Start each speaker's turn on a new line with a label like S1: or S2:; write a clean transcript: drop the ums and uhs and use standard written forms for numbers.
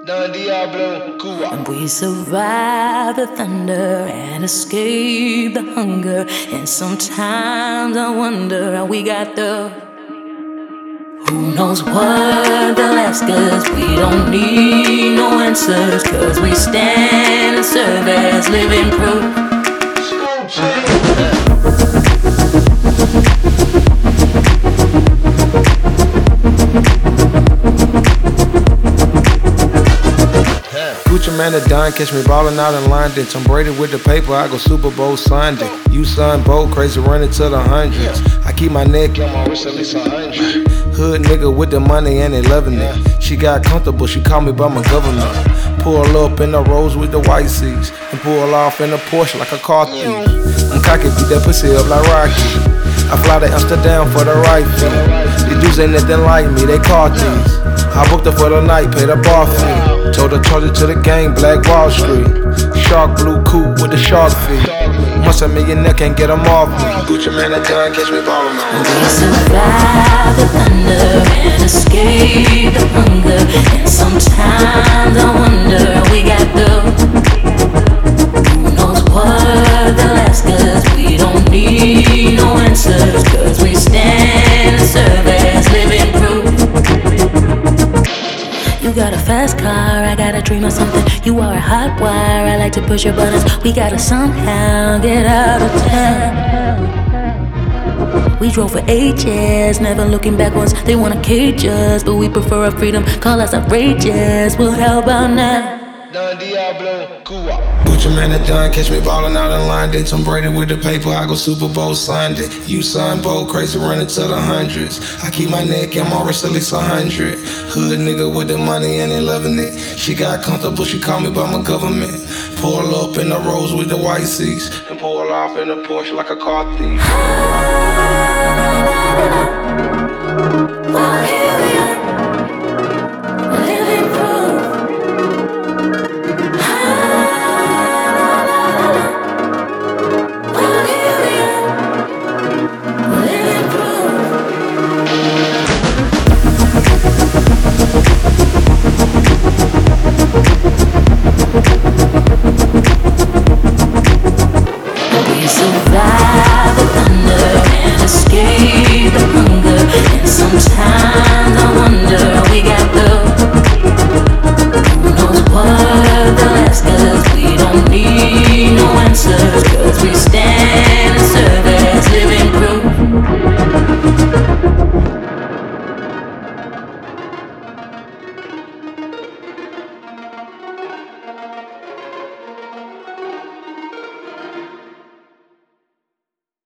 S1: Don Diablo, Cuba.
S2: And we survive the thunder and escape the hunger. And sometimes I wonder how we got the. Who knows what they'll ask us? We don't need no answers, 'cause we stand and serve as living proof.
S3: Gucci Mane Don, catch me ballin' out in London. Tom Brady with the paper, I go Super Bowl Sunday. You son Bo, crazy running to the hundreds. I keep my neck
S1: On my wrist at least 100.
S3: hood nigga with the money and they loving it. She got comfortable, she called me by my government. Pull up in the Rolls with the white seats and pull off in the Porsche like a car thief. I'm cocky, beat that pussy up like Rocky. I fly to Amsterdam for the right fee. These dudes ain't nothing like me, they car thieves. I booked her for the night, paid a bar fee. Told her charge it to the gang, Black Wall Street. Shark blue coupe with the shark feet. Once a millionaire can't get them off me. Gucci Mane Don, catch me ballin' on.
S2: We survive the thunder and escape the hunger. And sometimes I wonder how we got the. Who knows what they'll ask us? We don't need no answers, 'cause we stand and serve as living proof. You got a fast car, I got a dream of something. You are a hot wire, I like to push your buttons. We gotta somehow get out of town. We drove for 8 years, never looking backwards. They wanna cage us, but we prefer our freedom. Call us outrageous, well how about now?
S1: Don Diablo, Cuba.
S3: Gucci Mane Don, catch me ballin' out in London. Tom Brady with the paper, I go Super Bowl Sunday. You son Bo, crazy running to the hundreds. I keep my neck and my wrist at least 100. Hood nigga with the money and they loving it. She got comfortable, she called me by my government. Pull up in the Rolls with the white seats and pull off in the Porsche like a car thief.